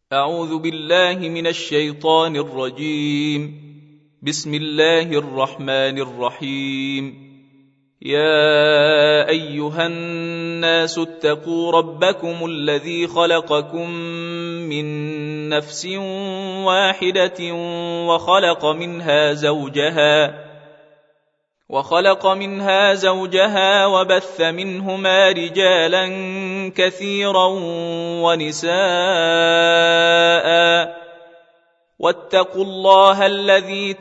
أعوذ بالله من الشيطان الرجيم. بسم الله الرحمن الرحيم. يا أيها الناس اتقوا ربكم الذي خلقكم من نفس واحدة وخلق منها زوجها وبث منهما رجالا كثيرا ونساء، واتقوا الله الذي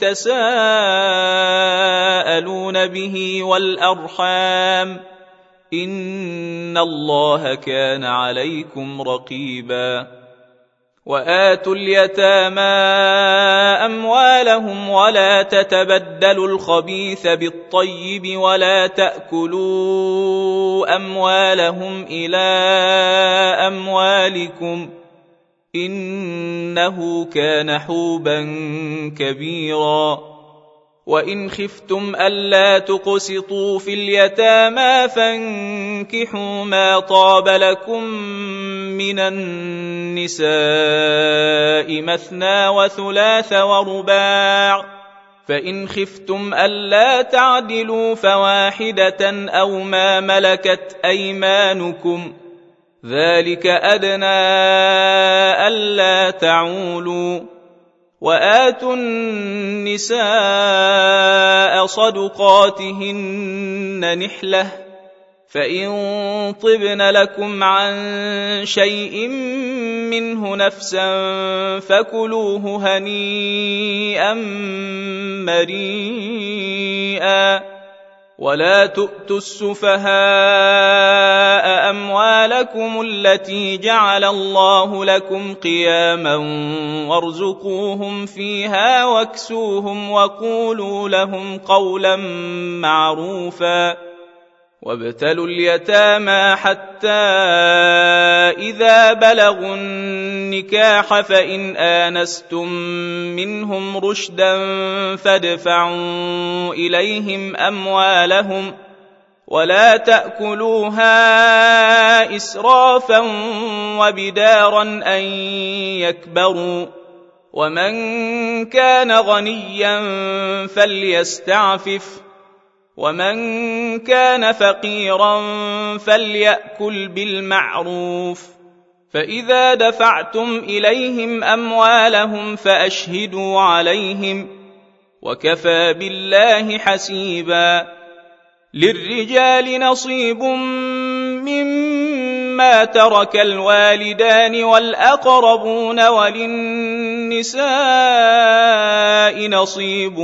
تساءلون به والأرحام، إن الله كان عليكم رقيبا. وآتوا اليتامى أموالهم ولا تتبدلوا الخبيث بالطيب ولا تأكلوا أموالهم إلى أموالكم، إنه كان حوبا كبيرا. وإن خفتم ألا تقسطوا في اليتامى فانكحوا ما طاب لكم من النساء مثنى وثلاث ورباع، فإن خفتم ألا تعدلوا فواحدة أو ما ملكت أيمانكم، ذلك أدنى ألا تعولوا. وآتوا النساء صدقاتهن نحلة، فإن طبن لكم عن شيء منه نفسا فكلوه هنيئا مريئا. ولا تؤتوا السفهاء أموالكم التي جعل الله لكم قياما وارزقوهم فيها واكسوهم وقولوا لهم قولا معروفا. وابتلوا اليتامى حتى إذا بلغوا النكاح فإن آنستم منهم رشدا فادفعوا إليهم أموالهم ولا تأكلوها إسرافا وبدارا أن يكبروا، ومن كان غنيا فليستعفف، ومن كان فقيرا فليأكل بالمعروف. فإذا دفعتم إليهم أموالهم فأشهدوا عليهم، وكفى بالله حسيبا. للرجال نصيب مما ترك الوالدان والأقربون، وللنساء نصيب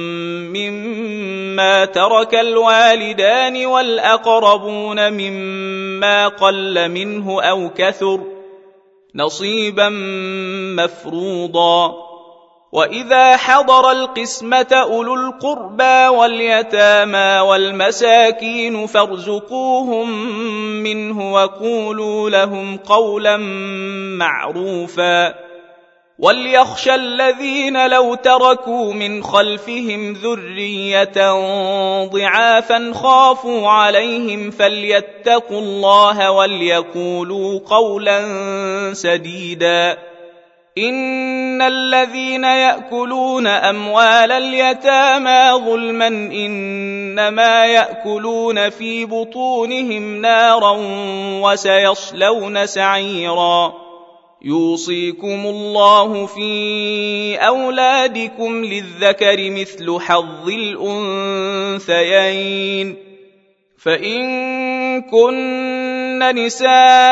مما ترك الوالدان والأقربون مما قل منه أو كثر، نصيبا مفروضا. وإذا حضر القسمة أولو القربى واليتامى والمساكين فارزقوهم منه وقولوا لهم قولا معروفا. وليخشى الذين لو تركوا من خلفهم ذرية ضعافا خافوا عليهم فليتقوا الله وليقولوا قولا سديدا. إن الذين يأكلون أموال اليتامى ظلما إنما يأكلون في بطونهم نارا وسيصلون سعيرا. يوصيكم الله في أولادكم للذكر مثل حظ الأنثيين، فإن كن نساء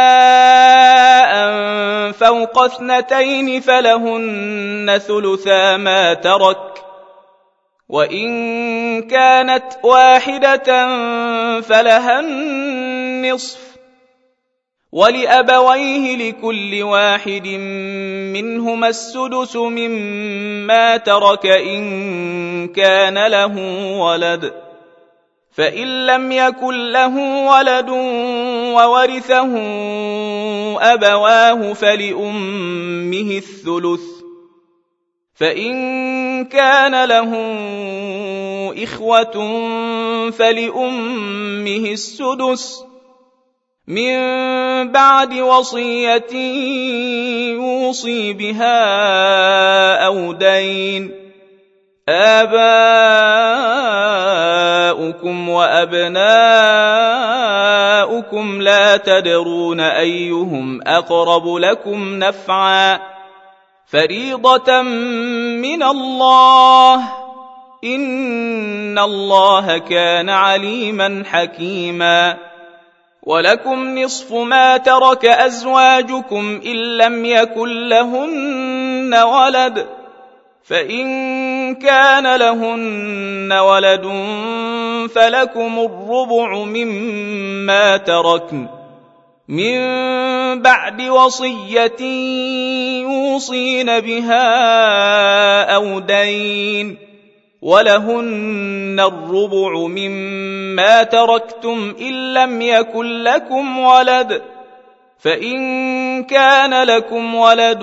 فوق 2 فلهن ثلثا ما ترك، وإن كانت واحدة فلها النصف، ولأبويه لكل واحد منهما السدس مما ترك إن كان له ولد، فإن لم يكن له ولد وورثه أبواه فلأمه الثلث، فإن كان له إخوة فلأمه السدس، من بعد وصية يوصي بها أو دين. آباؤكم وأبناؤكم لا تدرون أيهم أقرب لكم نفعا فريضة من الله إن الله كان عليما حكيما. ولكم نصف ما ترك أزواجكم إن لم يكن لهن ولد فإن كان لهن ولد فلكم الربع مما تركن من بعد وصية يوصين بها أو دين ولهن الربع مما تركتم إن لم يكن لكم ولد فإن كان لكم ولد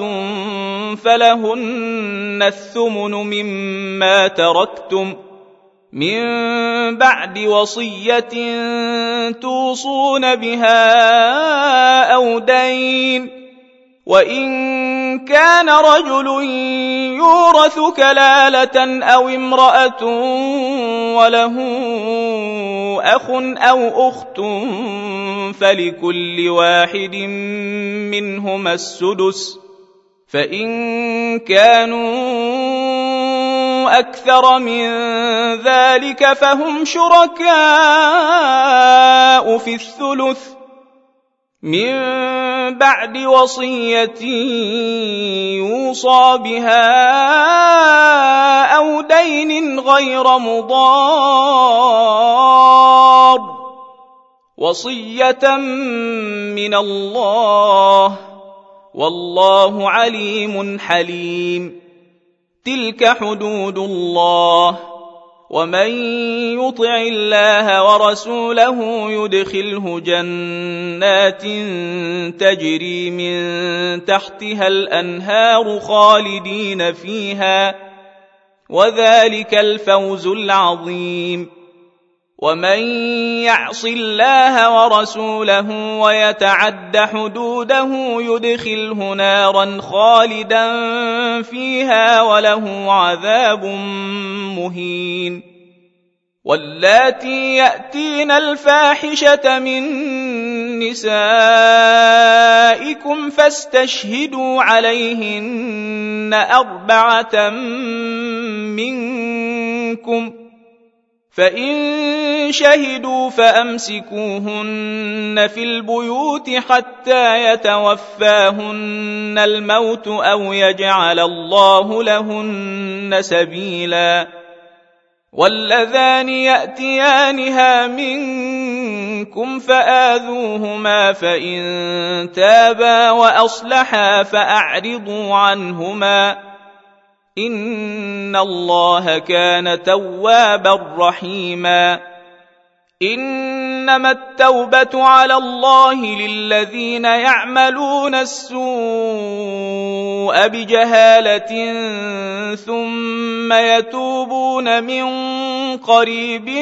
فلهن الثمن مما تركتم من بعد وصية توصون بها أو دين. وإن كان رجل يورث كلالة أو امرأة وله أخ أو أخت فلكل واحد منهما السدس فإن كانوا أكثر من ذلك فهم شركاء في الثلث من بعد وصية يوصى بها أو دين غير مضار وصية من الله والله عليم حليم. تلك حدود الله ومن يطع الله ورسوله يدخله جنات تجري من تحتها الأنهار خالدين فيها وذلك الفوز العظيم. ومن يعص الله ورسوله ويتعد حدوده يدخله نارا خالدا فيها وله عذاب مهين. واللاتي يأتين الفاحشة من نسائكم فاستشهدوا عليهن 4 منكم فإن شهدوا فأمسكوهن في البيوت حتى يتوفاهن الموت أو يجعل الله لهن سبيلا. واللذان يأتيانها منكم فآذوهما فإن تابا وأصلحا فأعرضوا عنهما إن الله كان توابا رحيما. إنما التوبة على الله للذين يعملون السوء بجهالة ثم يتوبون من قريب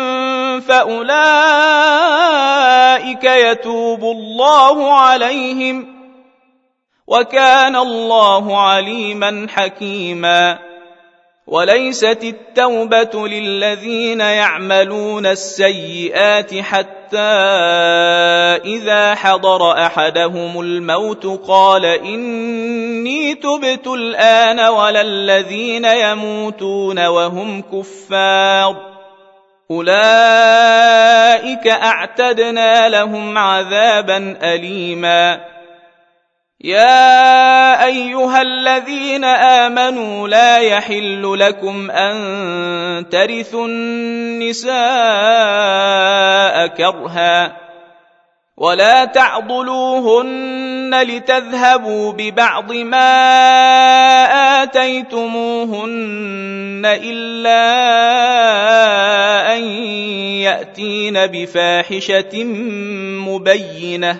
فأولئك يتوب الله عليهم وكان الله عليما حكيما. وليست التوبة للذين يعملون السيئات حتى إذا حضر أحدهم الموت قال إني تبت الآن ولا الذين يموتون وهم كفار أولئك أعتدنا لهم عذابا أليما. يا أيها الذين آمنوا لا يحل لكم أن ترثوا النساء كرها ولا تعضلوهن لتذهبوا ببعض ما آتيتموهن إلا أن يأتين بفاحشة مبينة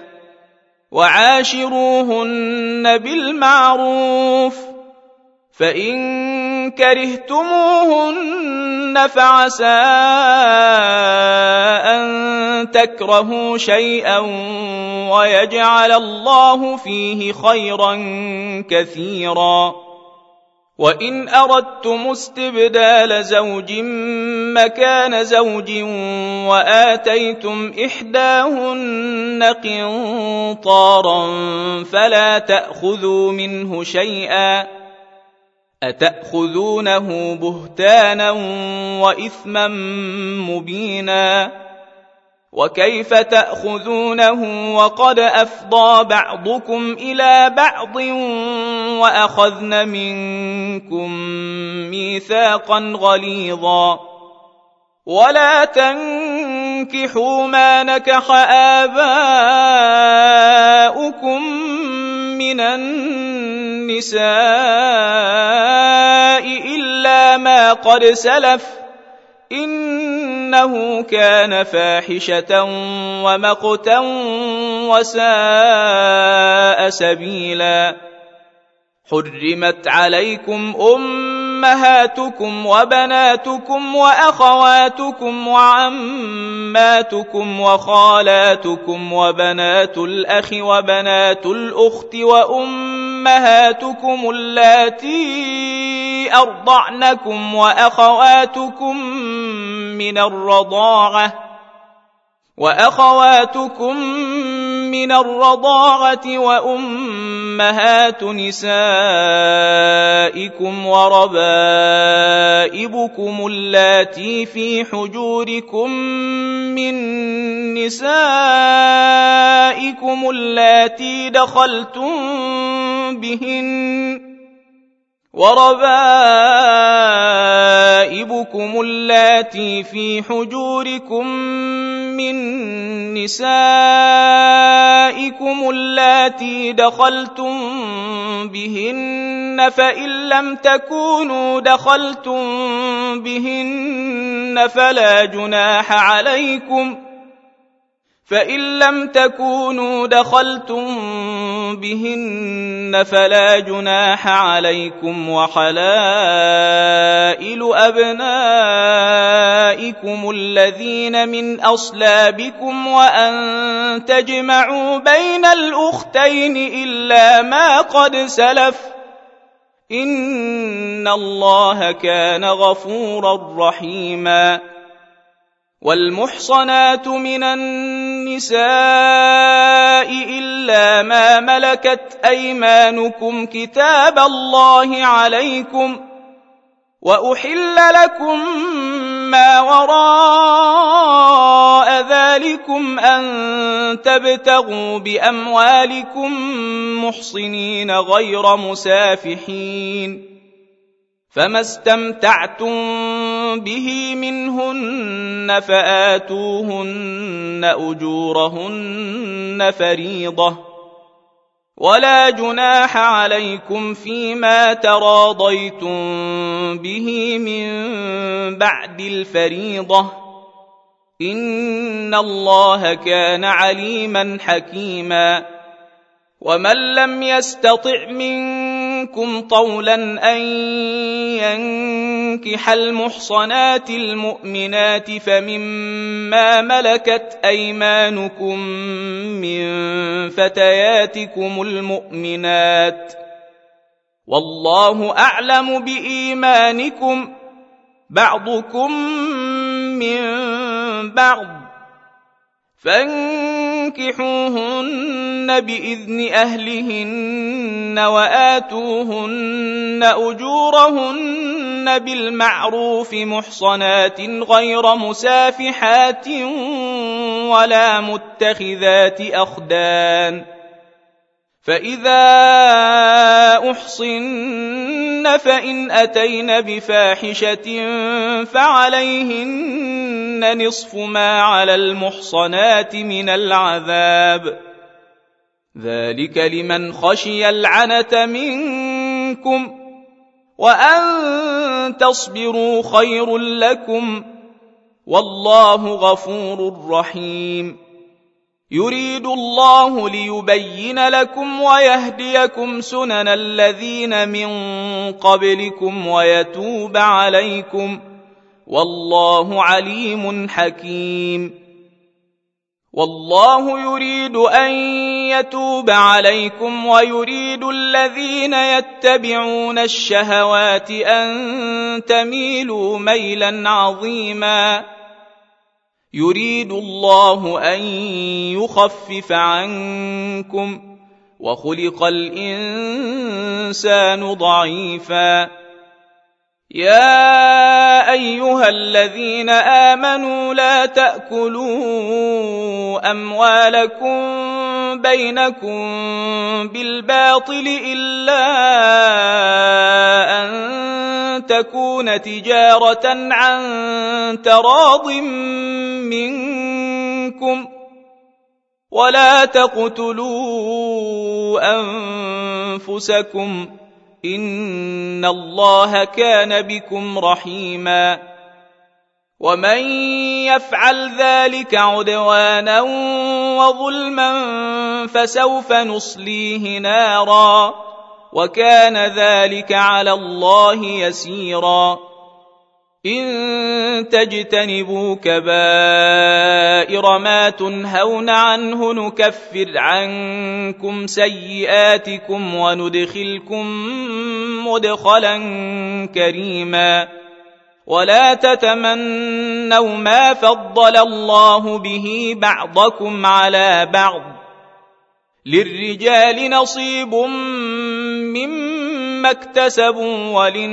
وعاشروهن بالمعروف فإن كرهتموهن فعسى أن تكرهوا شيئا ويجعل الله فيه خيرا كثيرا. وإن أردتم استبدال زوج مكان زوج وآتيتم إحداهن قنطارا فلا تأخذوا منه شيئا أتأخذونه بهتانا وإثما مبينا وكيف تأخذونه وقد أفضى بعضكم إلى بعض وأخذن منكم ميثاقا غليظا ولا تنكحوا ما نكح آباؤكم من النساء إلا ما قد سلف إنه كان فاحشة ومقتا وساء سبيلا. حرمت عليكم أمهاتكم وبناتكم وأخواتكم وعماتكم وخالاتكم وبنات الأخ وبنات الأخت وأمهاتكم اللاتي أرضعنكم وأخواتكم من الرضاعة وأمهات نسائكم وربائبكم اللاتي في حجوركم من نسائكم اللاتي دخلتم بهن وربائبكم اللاتي في حجوركم من نسائكم اللاتي دخلتم بهن فإن لم تكونوا دخلتم بهن فلا جناح عليكم وحلائل أبنائكم الذين من أصلابكم وأن تجمعوا بين الأختين إلا ما قد سلف إن الله كان غفورا رحيما. والمحصنات من النساء إلا ما ملكت أيمانكم كتاب الله عليكم وأحل لكم ما وراء ذلكم أن تبتغوا بأموالكم محصنين غير مسافحين فما استمتعتم به منهن فآتوهن أجورهن فريضة ولا جناح عليكم فيما تراضيتم به من بعد الفريضة إن الله كان عليما حكيما. ومن لم يستطع منكم طولا أن ينكح المحصنات المؤمنات فمما ملكت أيمانكم من فتياتكم المؤمنات والله أعلم بإيمانكم بعضكم من بعض فانكحوهن بإذن أهلهن وآتوهن أجورهن بالمعروف محصنات غير مسافحات ولا متخذات أخدان فإذا أحصن فإن أتين بفاحشة فعليهن نصف ما على المحصنات من العذاب ذلك لمن خشي العنة منكم وأن تصبروا خير لكم والله غفور رحيم. يريد الله ليبين لكم ويهديكم سنن الذين من قبلكم ويتوب عليكم، والله عليم حكيم. والله يريد أن يتوب عليكم ويريد الذين يتبعون الشهوات أن تميلوا ميلا عظيما. يريد الله أن يخفف عنكم، وخلق الإنسان ضعيفا. يا أيها الذين آمنوا لا تأكلوا أموالكم بينكم بالباطل إلا أن تكون تجارة عن تراض منكم، ولا تقتلوا أنفسكم إن الله كان بكم رحيما. ومن يفعل ذلك عدوانا وظلما فسوف نصليه نارا، وكان ذلك على الله يسيرا. إن تجتنبوا كبائر ما تنهون عنه نكفر عنكم سيئاتكم وندخلكم مدخلا كريما. ولا تتمنوا ما فضل الله به بعضكم على بعض، للرجال نصيب مما اكتسبوا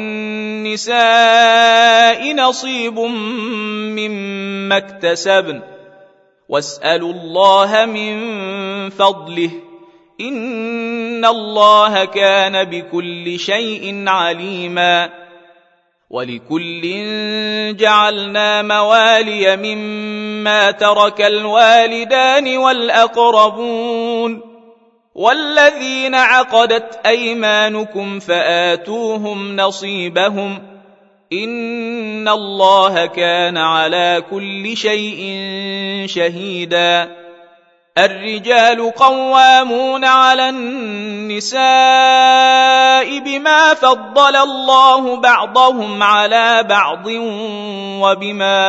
وللنساء نصيب مما اكتسبن، واسألوا الله من فضله إن الله كان بكل شيء عليما. ولكل جعلنا موالي مما ترك الوالدان والأقربون والذين عقدت أيمانكم فآتوهم نصيبهم إن الله كان على كل شيء شهيدا. الرجال قوامون على النساء بما فضل الله بعضهم على بعض وبما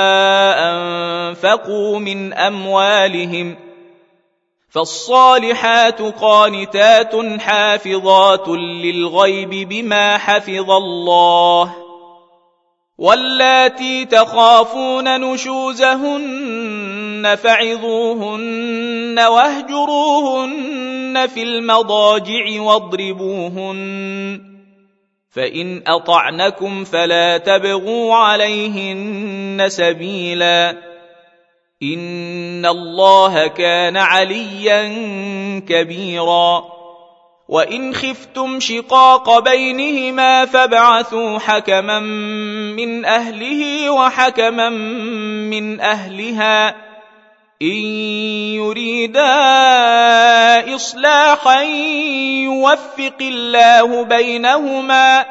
أنفقوا من أموالهم، فالصالحات قانتات حافظات للغيب بما حفظ الله، واللاتي تخافون نشوزهن فعظوهن واهجروهن في المضاجع واضربوهن، فإن أطعنكم فلا تبغوا عليهن سبيلا إن الله كان عليا كبيرا. وإن خفتم شقاق بينهما فابعثوا حكما من أهله وحكما من أهلها إن يريدا إصلاحا يوفق الله بينهما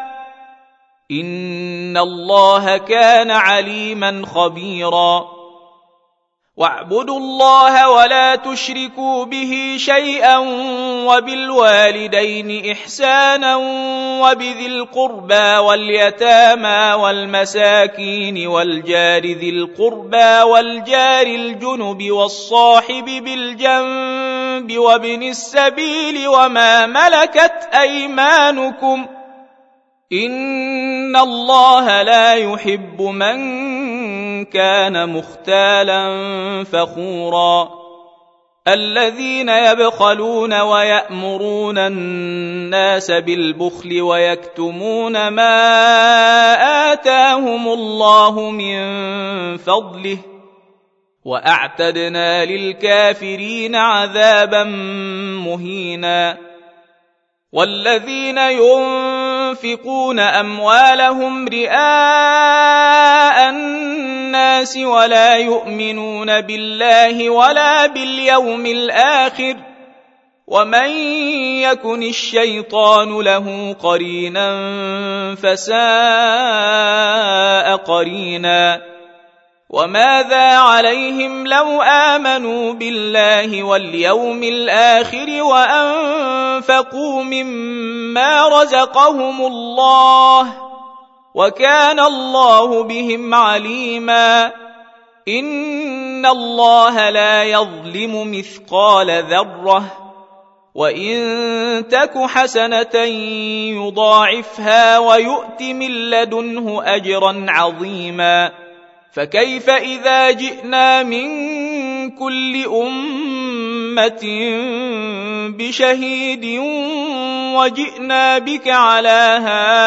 إن الله كان عليما خبيرا. واعبدوا الله ولا تشركوا به شيئا وبالوالدين إحسانا وبذي القربى واليتامى والمساكين والجار ذي القربى والجار الجنب والصاحب بالجنب وابن السبيل وما ملكت أيمانكم إن الله لا يحب من كان مختالا فخورا. الذين يبخلون ويأمرون الناس بالبخل ويكتمون ما آتاهم الله من فضله وأعتدنا للكافرين عذابا مهينا. والذين ينفقون أموالهم رئاء الناس ولا يؤمنون بالله ولا باليوم الآخر ومن يكن الشيطان له قرينا فساء قرينا. وماذا عليهم لو آمنوا بالله واليوم الآخر وأنفقوا مما رزقهم الله وكان الله بهم عليما إن الله لا يظلم مثقال ذرة وإن تك حسنة يضاعفها ويؤت من لدنه أجرا عظيما فكيف إذا جئنا من كل أمة بشهيد وجئنا بك على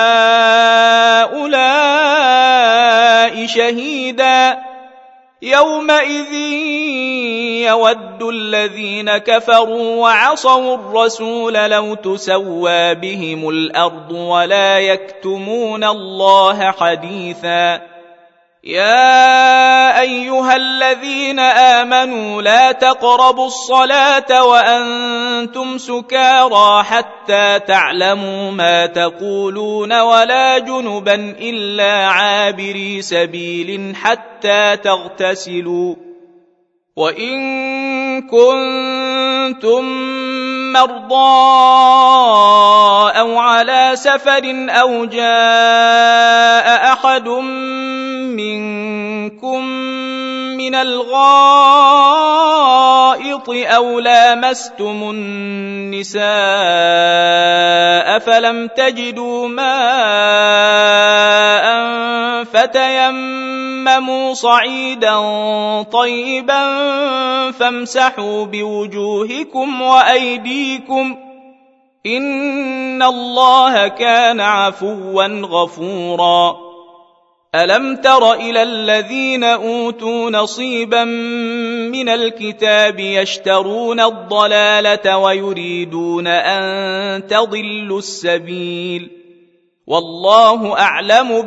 هؤلاء شهيدا يومئذ يود الذين كفروا وعصوا الرسول لو تسوى بهم الأرض ولا يكتمون الله حديثا يا أيها الذين آمنوا لا تقربوا الصلاة وأنتم سكارى حتى تعلموا ما تقولون ولا جنبا إلا عابري سبيل حتى تغتسلوا وإن كنتم مرضى أو على سفر أو جاء أحد منكم من الغائط أو لامستم النساء فلم تجدوا ماء فتيمموا صعيدا طيبا فامسحوا بوجوهكم وأيديكم إن الله كان عفوا غفورا ألم تر إلى الذين أوتوا نصيبا من الكتاب يشترون الضلالة ويريدون أن تضلوا السبيل والله أعلم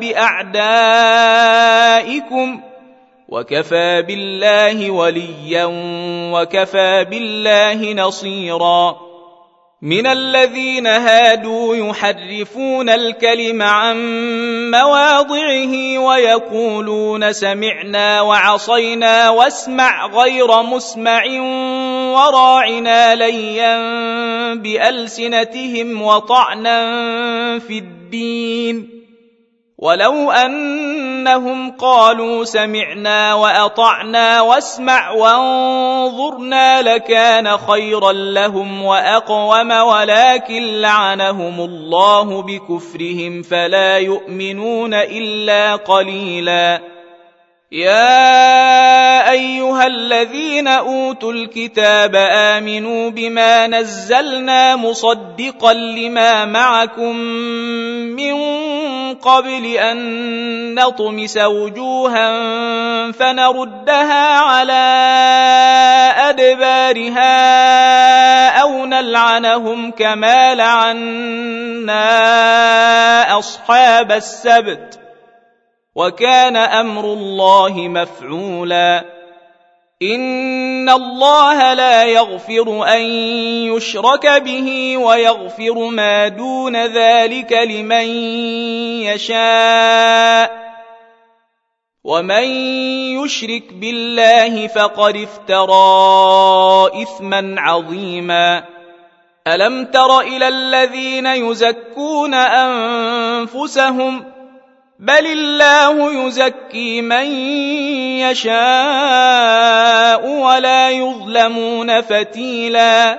بأعدائكم وكفى بالله وليا وكفى بالله نصيرا من الذين هادوا يحرفون الكلم عن مواضعه ويقولون سمعنا وعصينا واسمع غير مسمع وراعنا ليا بألسنتهم وطعنا في الدين ولو أنهم قالوا سمعنا وأطعنا واسمع وانظرنا لكان خيرا لهم وأقوم ولكن لعنهم الله بكفرهم فلا يؤمنون إلا قليلا يا أيها الذين أوتوا الكتاب آمنوا بما نزلنا مصدقا لما معكم من قبل أن نطمس وجوها فنردها على أدبارها أو نلعنهم كما لعنا أصحاب السبت وكان أمر الله مفعولا إن الله لا يغفر أن يشرك به ويغفر ما دون ذلك لمن يشاء ومن يشرك بالله فقد افترى إثما عظيما ألم تر إلى الذين يزكون أنفسهم بل الله يزكي من يشاء ولا يظلمون فتيلا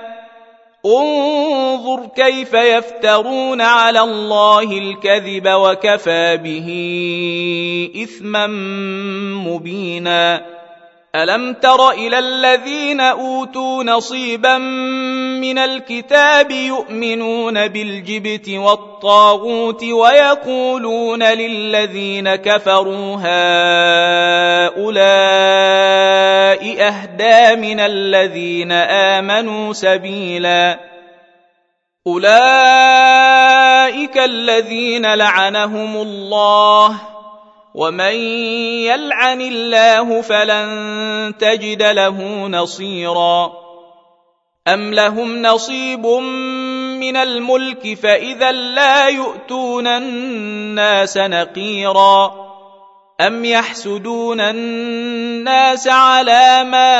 انظر كيف يفترون على الله الكذب وكفى به إثما مبينا ألم تر إلى الذين أوتوا نصيبا من الكتاب يؤمنون بالجبت والطاغوت ويقولون للذين كفروا هؤلاء أهدى من الذين آمنوا سبيلا أولئك الذين لعنهم الله ومن يلعن الله فلن تجد له نصيرا أم لهم نصيب من الملك فإذا لا يؤتون الناس نقيرا أم يحسدون الناس على ما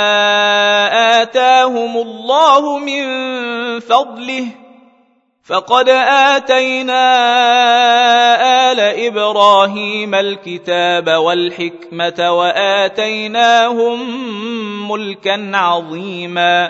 آتاهم الله من فضله فقد آتينا آل إبراهيم الكتاب والحكمة وآتيناهم ملكا عظيما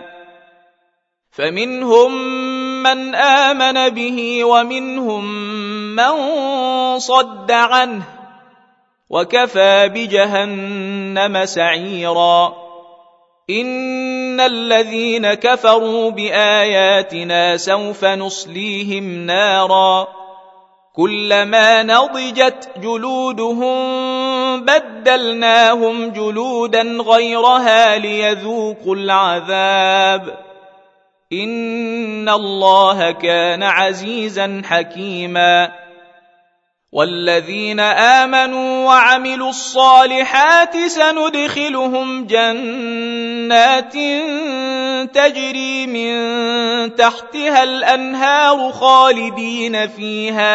فمنهم من آمن به ومنهم من صد عنه وكفى بجهنم سعيرا إن الذين كفروا بآياتنا سوف نصليهم نارا كلما نضجت جلودهم بدلناهم جلودا غيرها ليذوقوا العذاب إن الله كان عزيزا حكيما والذين آمنوا وعملوا الصالحات سندخلهم جنات تجري من تحتها الأنهار خالدين فيها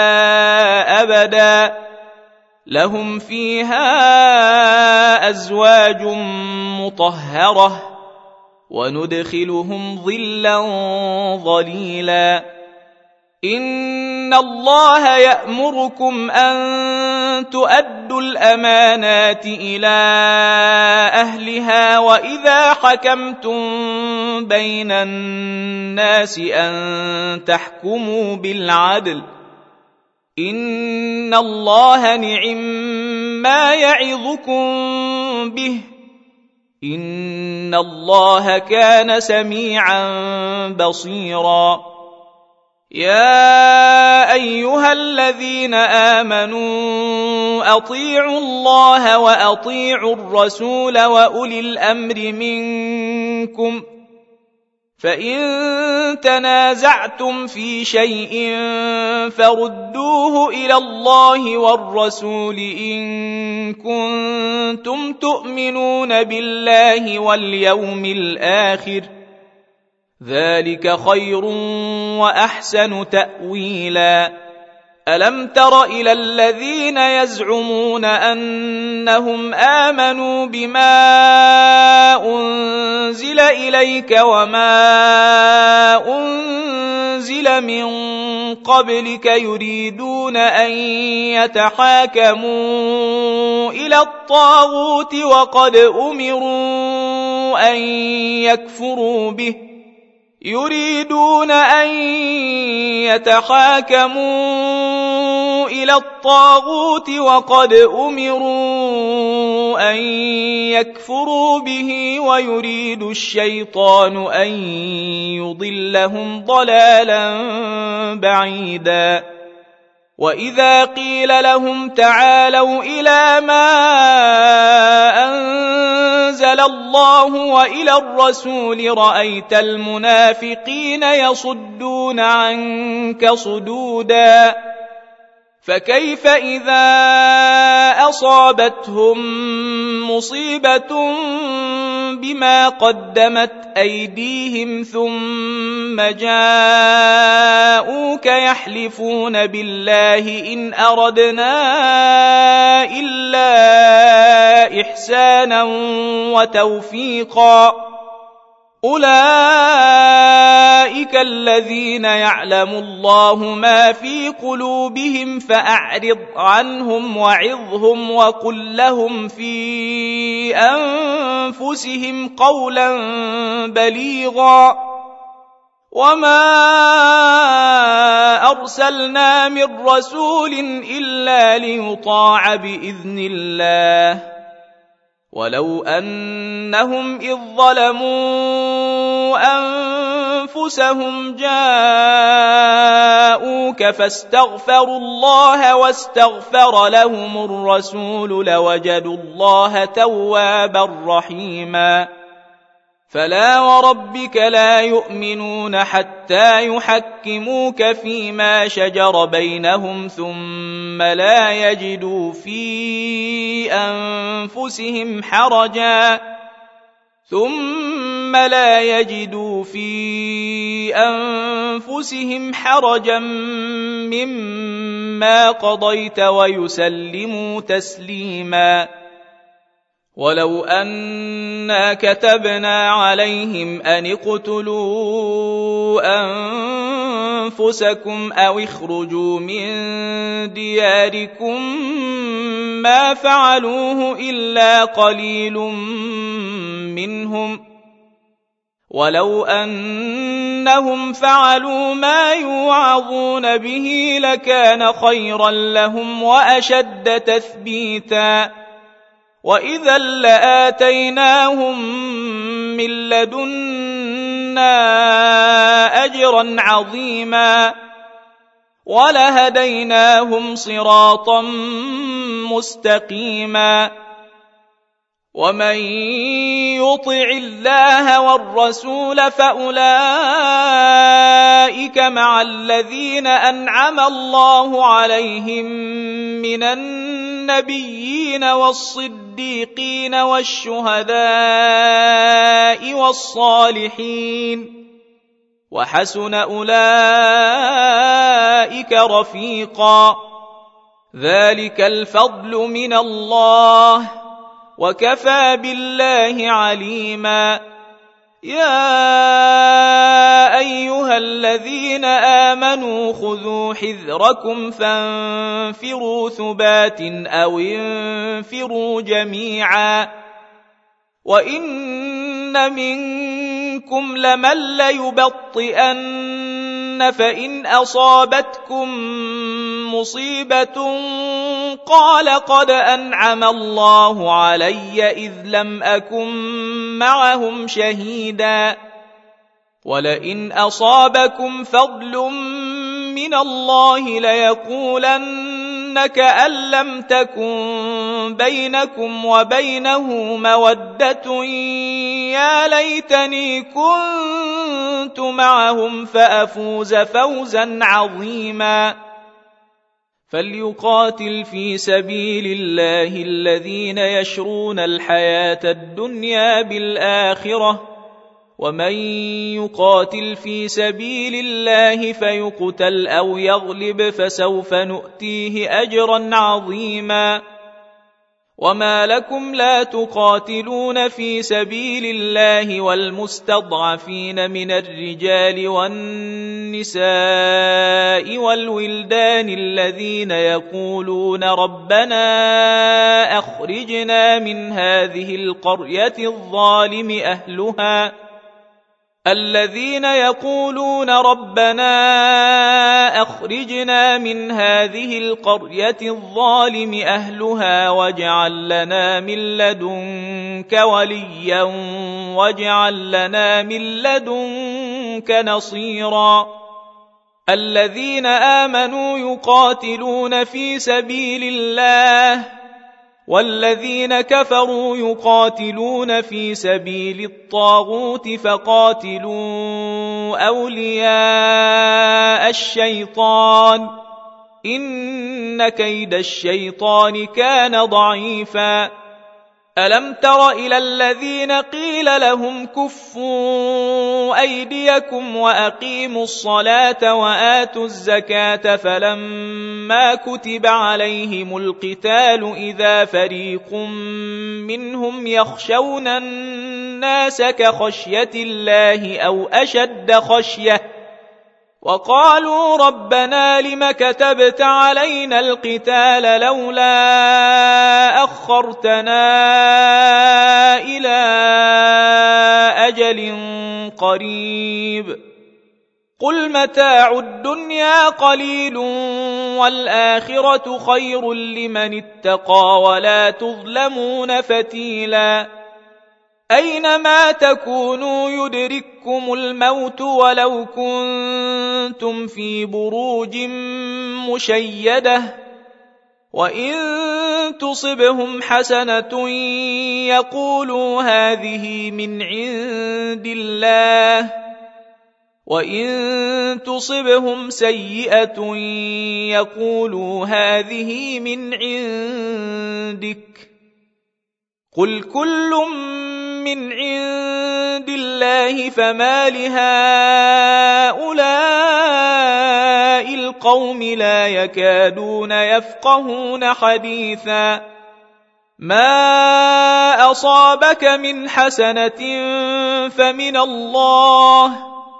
أبدا لهم فيها أزواج مطهرة وندخلهم ظلا ظليلا إن الله يأمركم أن تؤدوا الأمانات إلى أهلها وإذا حكمتم بين الناس أن تحكموا بالعدل إن الله نعم ما يعظكم به إن الله كان سميعا بصيرا يا أيها الذين آمنوا أطيعوا الله وأطيعوا الرسول وأولي الأمر منكم فإن تنازعتم في شيء فردوه إلى الله والرسول إن كنتم تؤمنون بالله واليوم الآخر ذلك خير وأحسن تأويلا ألم تر إلى الذين يزعمون أنهم آمنوا بما أنزل إليك وما أنزل من قبلك يريدون أن يتحاكموا إلى الطاغوت وقد أمروا أن يكفروا به يريدون أن يتحاكموا إلى الطاغوت وقد أمروا أن يكفروا به ويريد الشيطان أن يضلهم ضلالا بعيدا وإذا قيل لهم تعالوا إلى ما أنزل الله وإلى الرسول رأيت المنافقين يصدون عنك صدودا فكيف إذا أصابتهم مصيبة بما قدمت أيديهم ثم جاءوك يحلفون بالله إن أردنا إلا إحسانا وتوفيقا أولئك الذين يعلم الله ما في قلوبهم فأعرض عنهم وعظهم وقل لهم في أنفسهم قولا بليغا وما أرسلنا من رسول إلا ليطاع بإذن الله ولو أنهم إذ ظلموا أنفسهم جاءوك فاستغفروا الله واستغفر لهم الرسول لوجدوا الله توابا رحيما فلا وربك لا يؤمنون حتى يحكموك فيما شجر بينهم ثم لا يجدوا في أنفسهم حرجا ثم ثم لا يجدوا في أنفسهم حرجا مما قضيت ويسلموا تسليما. ولو أنا كتبنا عليهم أن اقتلوا أنفسكم أو اخرجوا من دياركم ما فعلوه إلا قليل منهم، ولو أنهم فعلوا ما يوعظون به لكان خيرا لهم وأشد تثبيتا، وإذا لآتيناهم من لدنا أجرا عظيما ولهديناهم صراطا مستقيما. ومن يطع الله والرسول فأولئك مع الذين أنعم الله عليهم من النبيين والصديقين والشهداء والصالحين، وحسن أولئك رفيقا. ذلك الفضل من الله وكفى بالله عليما. يا أيها الذين آمنوا خذوا حذركم فانفروا ثبات أو انفروا جميعا، وإن منكم لمن ليبطئن فإن أصابتكم مصيبة قال قد أنعم الله علي إذ لم أكن معهم شهيدا، ولئن أصابكم فضل من الله ليقولن كأن لم تكن بينكم وبينه مودة يا ليتني كنت معهم فأفوز فوزا عظيما. فليقاتل في سبيل الله الذين يشرون الحياة الدنيا بالآخرة، ومن يقاتل في سبيل الله فيقتل أو يغلب فسوف نؤتيه أجرا عظيما. وما لكم لا تقاتلون في سبيل الله والمستضعفين من الرجال والنساء والولدان الذين يقولون ربنا أخرجنا من هذه القرية الظالم أهلها الذين يقولون ربنا أخرجنا من هذه القرية الظالم أهلها واجعل لنا من لدنك وليا واجعل لنا من لدنك نصيرا. الذين آمنوا يقاتلون في سبيل الله والذين كفروا يقاتلون في سبيل الطاغوت فقاتلوا أولياء الشيطان إن كيد الشيطان كان ضعيفا. ألم تر إلى الذين قيل لهم كفوا أيديكم وأقيموا الصلاة وآتوا الزكاة فلما كتب عليهم القتال إذا فريق منهم يخشون الناس كخشية الله أو أشد خشية وقالوا ربنا لم كتبت علينا القتال لولا أخرتنا إلى أجل قريب قل متاع الدنيا قليل والآخرة خير لمن اتقى ولا تظلمون فتيلا. أينما تكونوا يدرككم الموت ولو كنتم في بروج مشيدة وإن تصبهم حسنة يقولوا هذه من عند الله وإن تصبهم سيئة يقولوا هذه من عندك قل كل من عند الله فما لهؤلاء القوم لا يكادون يفقهون حديثا ما أصابك من حسنة فمن الله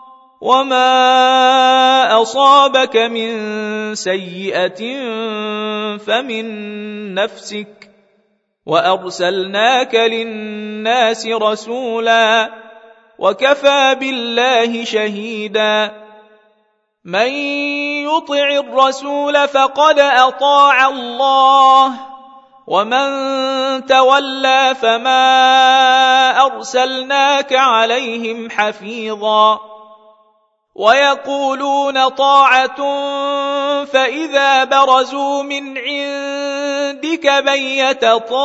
وما أصابك من سيئة فمن نفسك وأرسلناك للناس رسولا وكفى بالله شهيدا من يطع الرسول فقد أطاع الله ومن تولى فما أرسلناك عليهم حفيظا ويقولون طاعة فإذا برزوا من عندك بيت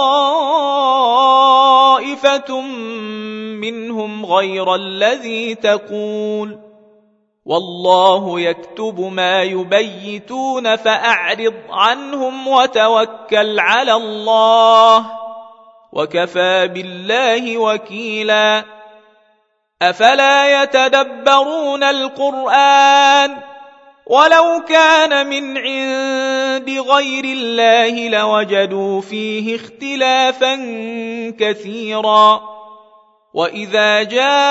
طائفة منهم غير الذي تقول والله يكتب ما يبيتون فأعرض عنهم وتوكل على الله وكفى بالله وكيلا أفلا يتدبرون القرآن ولو كان من عند غير الله لوجدوا فيه اختلافا كثيرا وإذا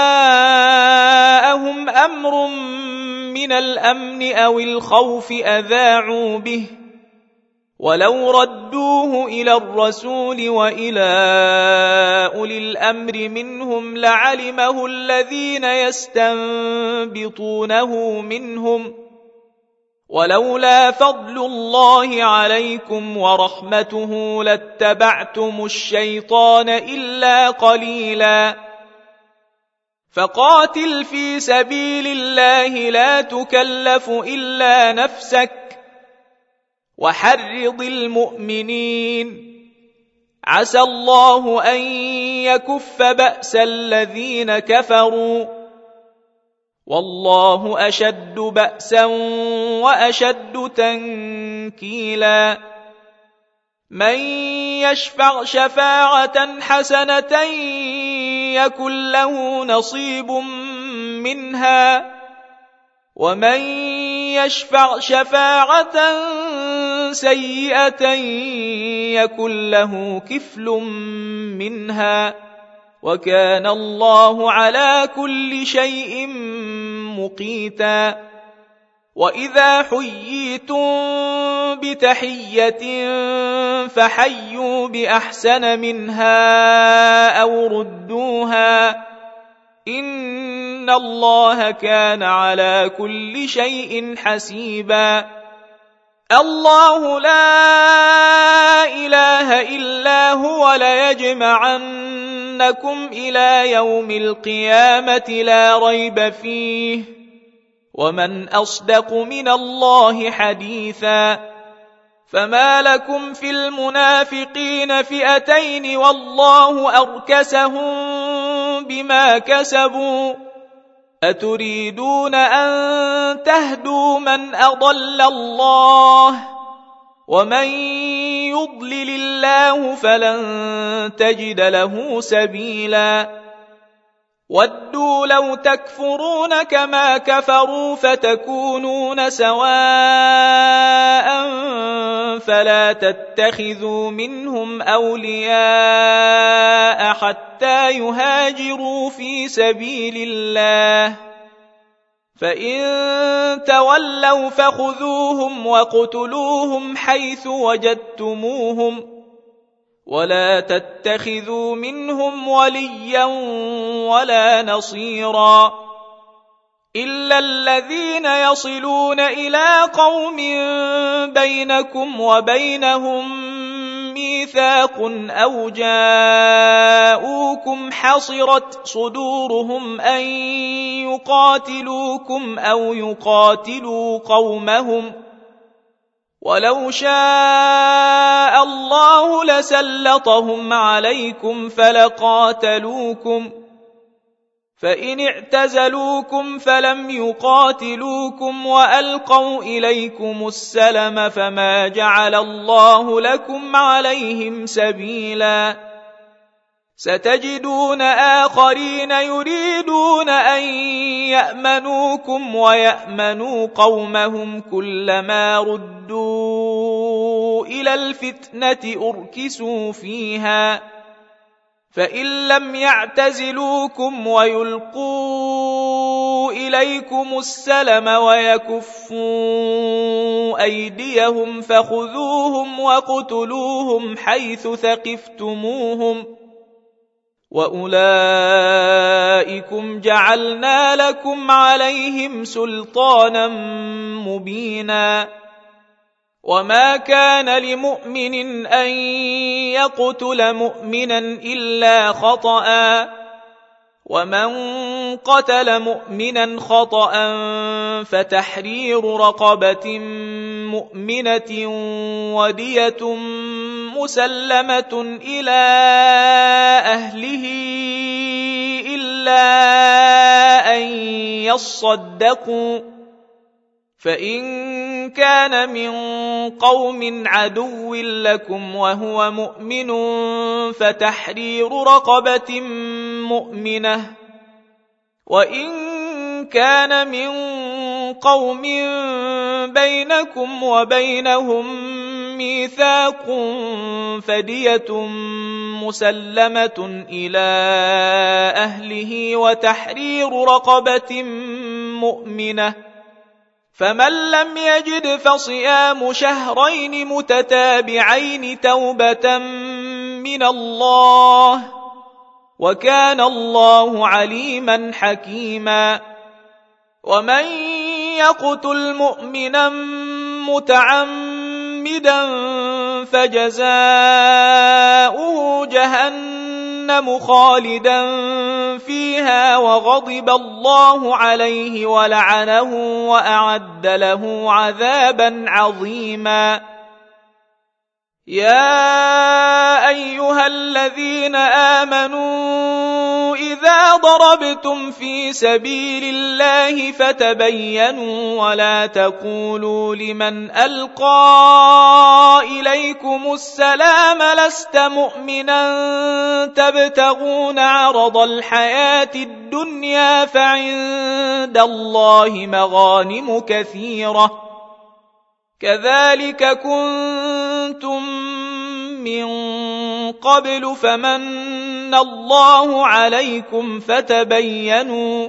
جاءهم أمر من الأمن أو الخوف أذاعوا به ولو ردوه إلى الرسول وإلى أولي الأمر منهم لعلمه الذين يستنبطونه منهم ولولا فضل الله عليكم ورحمته لاتبعتم الشيطان إلا قليلا فقاتل في سبيل الله لا تكلف إلا نفسك وحرض المؤمنين عسى الله أن يكف بأس الذين كفروا والله أشد بأسا وأشد تنكيلا من يشفع شفاعة حسنة يكن له نصيب منها ومن يشفع شفاعة سيئة يكن له كفل منها وكان الله على كل شيء مقيتا وإذا حييتم بتحية فحيوا بأحسن منها أو ردوها إن الله كان على كل شيء حسيبا الله لا إله إلا هو ليجمعنكم إلى يوم القيامة لا ريب فيه ومن أصدق من الله حديثا فما لكم في المنافقين فئتين والله أركسهم بما كسبوا أتريدون أن تهدوا من أضل الله ومن يضلل الله فلن تجد له سبيلا ودوا لو تكفرون كما كفروا فتكونون سواء فلا تتخذوا منهم أولياء حتى يهاجروا في سبيل الله فإن تولوا فخذوهم وقتلوهم حيث وجدتموهم ولا تتخذوا منهم وليا ولا نصيرا إلا الذين يصلون إلى قوم بينكم وبينهم ميثاق أو جاءوكم حصرت صدورهم أن يقاتلوكم أو يقاتلوا قومهم ولو شاء الله لسلطهم عليكم فلقاتلوكم فإن اعتزلوكم فلم يقاتلوكم وألقوا إليكم السلم فما جعل الله لكم عليهم سبيلا ستجدون آخرين يريدون أن يأمنوكم ويأمنوا قومهم كلما ردوا إلى الفتنة أركسوا فيها فإن لم يعتزلوكم ويلقوا إليكم السلم ويكفوا أيديهم فخذوهم وقتلوهم حيث ثقفتموهم وأولئكم جعلنا لكم عليهم سلطانا مبينا وما كان لمؤمن أن يقتل مؤمنا إلا خطأ ومن قتل مؤمنا خطأ فتحرير رقبة مؤمنة ودية مسلمة إلى أهله إلا أن يصدقوا فإن كان من قوم عدو لكم وهو مؤمن فتحرير رقبة مؤمنة وإن كان من قوم بينكم وبينهم ميثاق فدية مسلمة إلى أهله وتحرير رقبة مؤمنة فمن لم يجد فصيام شهرين متتابعين توبة من الله وكان الله عليما حكيما ومن يقتل مؤمنا متعمدا فجزاؤه جهنم خالدا فيها وغضب الله عليه ولعنه وأعد له عذابا عظيما يا أيها الذين آمنوا إذا ضربتم في سبيل الله فتبينوا ولا تقولوا لمن ألقى إليكم السلام لست مؤمنا تبتغون عرض الحياة الدنيا فعند الله مغانم كثيرة كذلك كنتم من قبل فمن الله عليكم فتبينوا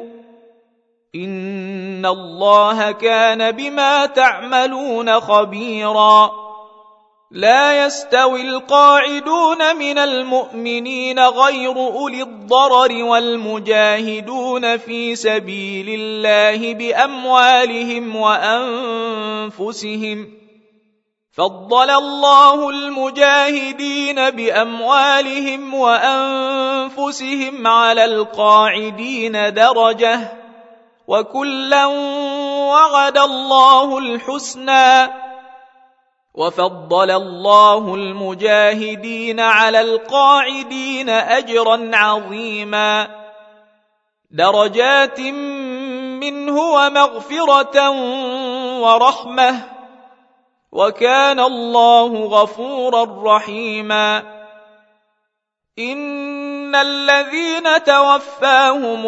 إن الله كان بما تعملون خبيرا لا يستوي القاعدون من المؤمنين غير أولي الضرر والمجاهدون في سبيل الله بأموالهم وأنفسهم فضل الله المجاهدين بأموالهم وأنفسهم على القاعدين درجة وكلا وعد الله الحسنى وفضل الله المجاهدين على القاعدين أجرا عظيما درجات منه ومغفرة ورحمة وكان الله غفورا رحيما إن الذين توفاهم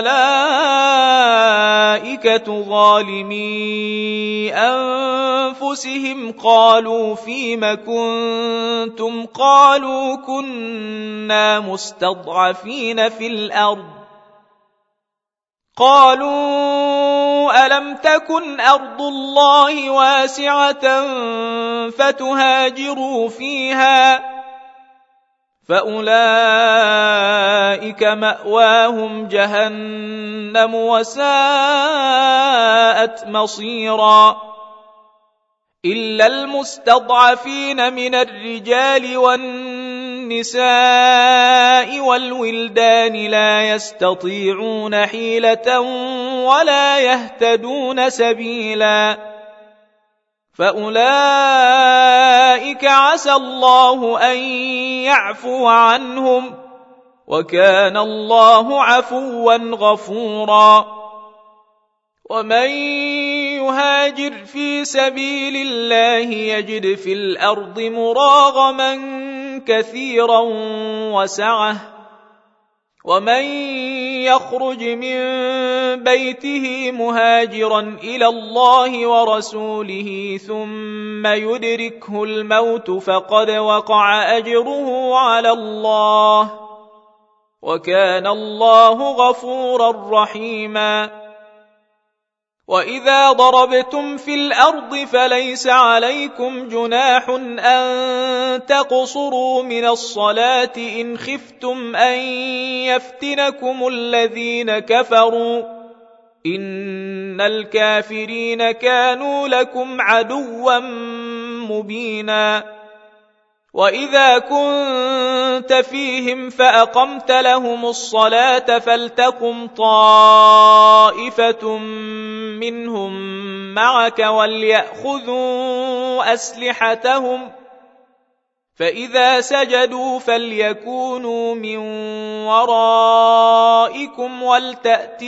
الملائكة ظالمي أنفسهم قالوا فيم كنتم قالوا كنا مستضعفين في الأرض قالوا ألم تكن أرض الله واسعة فتهاجروا فيها فأولئك مأواهم جهنم وساءت مصيرا إلا المستضعفين من الرجال والنساء والولدان لا يستطيعون حيلة ولا يهتدون سبيلا فأولئك عسى الله أن يعفو عنهم وكان الله عفوا غفورا ومن يهاجر في سبيل الله يجد في الأرض مراغما كثيرا وسعة ومن يخرج من بيته مهاجرا إلى الله ورسوله ثم يدركه الموت فقد وقع أجره على الله وكان الله غفورا رحيما وإذا ضربتم في الأرض فليس عليكم جناح أن تقصروا من الصلاة إن خفتم أن يفتنكم الذين كفروا إن الكافرين كانوا لكم عدوا مبينا وإذا كنت فيهم فأقمت لهم الصلاة فلتقم طائفة منهم معك وليأخذوا أسلحتهم فإذا سجدوا فليكونوا من ورائكم ولتأت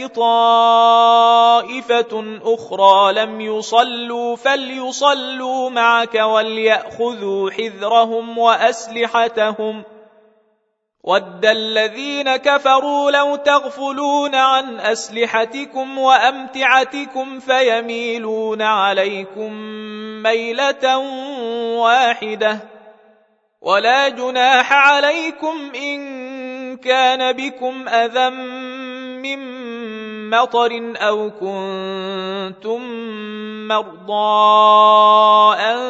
طائفة أخرى لم يصلوا فليصلوا معك وليأخذوا حذرهم وأسلحتهم ود الذين كفروا لو تغفلون عن أسلحتكم وأمتعتكم فيميلون عليكم ميلة واحدة ولا جناح عليكم إن كان بكم أذى من مطر أو كنتم مرضى أن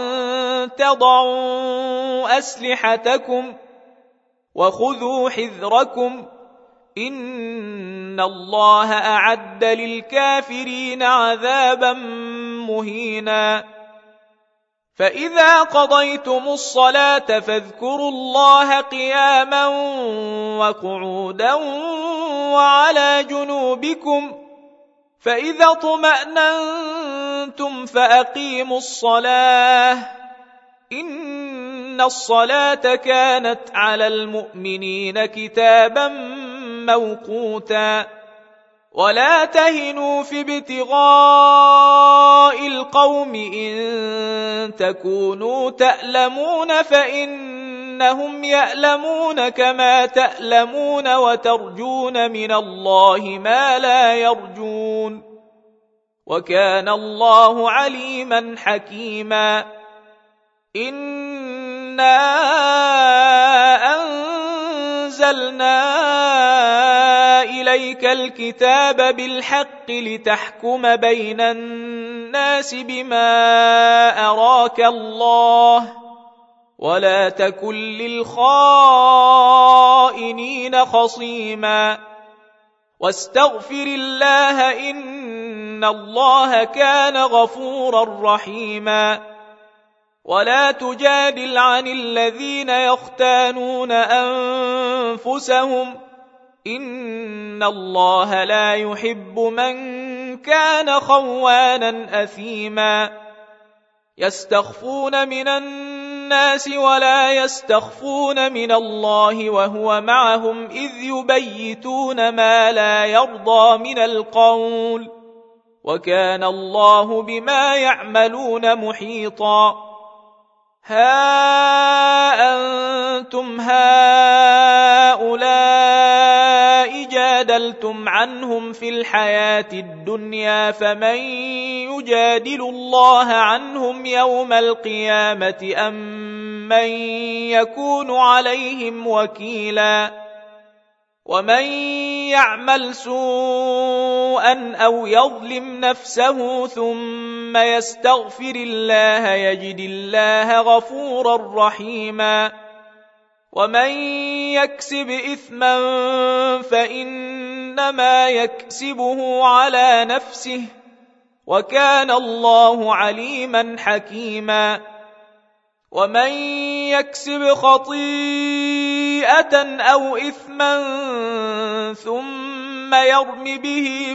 تضعوا أسلحتكم وخذوا حذركم إن الله أعد للكافرين عذابا مهينا فإذا قضيتم الصلاة فاذكروا الله قياما وقعودا وعلى جنوبكم فإذا اطمأننتم فأقيموا الصلاة إن الصلاة كانت على المؤمنين كتابا موقوتا ولا تهنوا في ابتغاء القوم إن تكونوا تألمون فإنهم يألمون كما تألمون وترجون من الله ما لا يرجون وكان الله عليما حكيما إنا أنزلنا إليك الكتاب بالحق لتحكم بين الناس بما أراك الله ولا تكن للخائنين خصيما واستغفر الله إن الله كان غفورا رحيما ولا تجادل عن الذين يختانون أنفسهم إن الله لا يحب من كان خوانا أثيما يستخفون من الناس ولا يستخفون من الله وهو معهم إذ يبيتون ما لا يرضى من القول وكان الله بما يعملون محيطا ها أنتم هؤلاء جادلتم عنهم في الحياة الدنيا فمن يجادل الله عنهم يوم القيامة أم من يكون عليهم وكيلا ومن يعمل سوءا أو يظلم نفسه ثم يستغفر الله يجد الله غفورا رحيما ومن يكسب إثما فإنما يكسبه على نفسه وكان الله عليما حكيما ومن يكسب خطيئة أو إثما ثم يرم به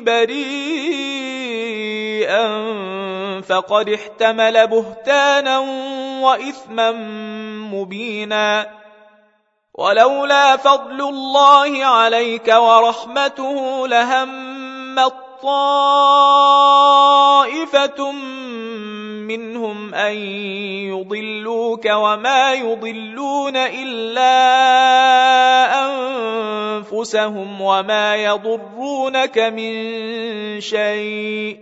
بريئا فقد احتمل بهتانا وإثما مبينا ولولا فضل الله عليك ورحمته لهمت طائفة منهم أن يضلوك وما يضلون إلا أنفسهم وما يضرونك من شيء